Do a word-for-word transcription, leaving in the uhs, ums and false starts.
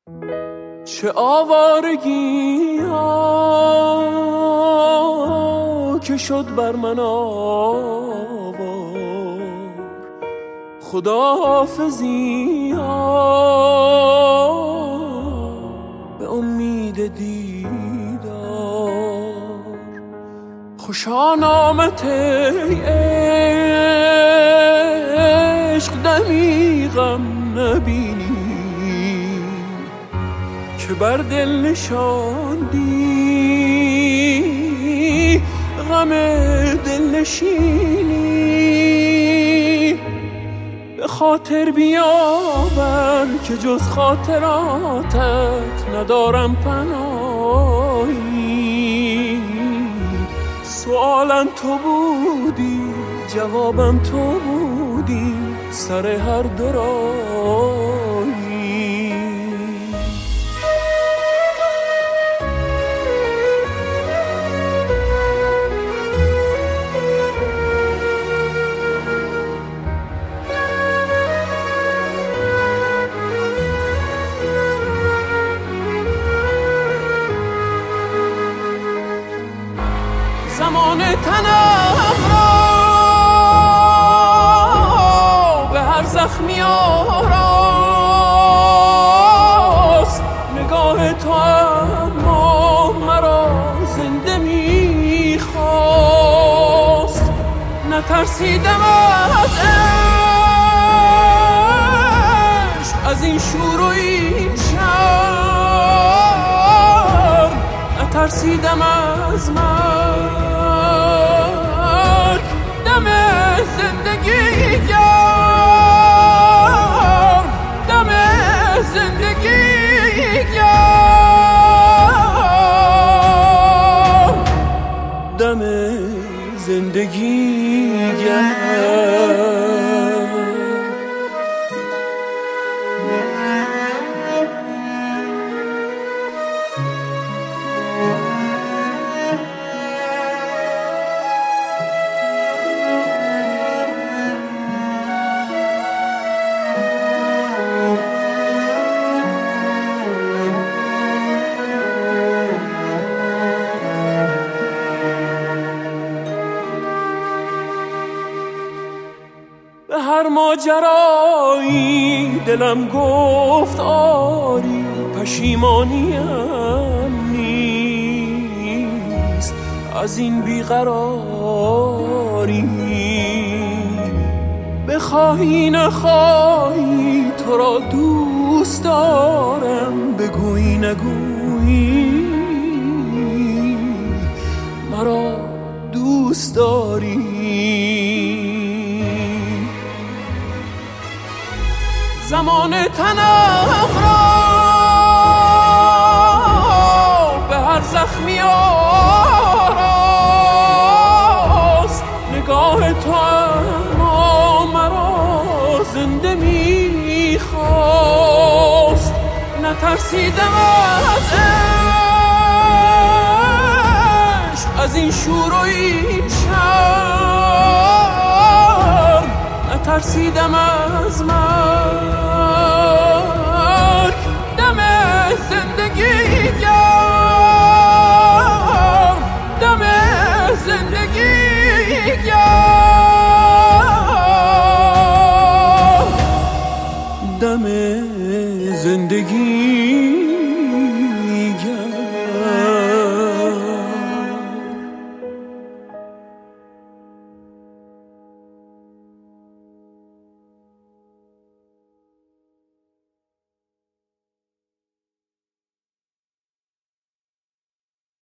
چه آوارگی ها که شد بر من آوار، خداحافظی ها به امید دیدار. خوشا نامت ای عشق دمی غم نبینی که بر دل نشاندی غم دل نشینی. به خاطر بیاور که جز خاطراتت ندارم پناهی. سوالم تو بودی جوابم تو بودی سر هر دو راهی. زمان تنم را به هر زخمی آراست. نگاه تو اما مرا زنده میخواست. نترسیدم از عشق، از این شور و این شرم. نترسیدم از من دم زندگی گرم، دم زندگی گرم، دم زندگی گرم. به هر ماجرایی دلم گفت آری، پشیمانیم نیست از این بیقراری. بخواهی نخواهی تو را دوست دارم، بگویی نگویی مرا دوست داری. زمان تنم را به هر زخمی آراست. نگاه تو اما مرا زنده میخواست. نترسیدم از عشق، از این شور و این شرم. نترسیدم از مرگ دم زندگی گرم، دم زندگی گرم، دم زندگی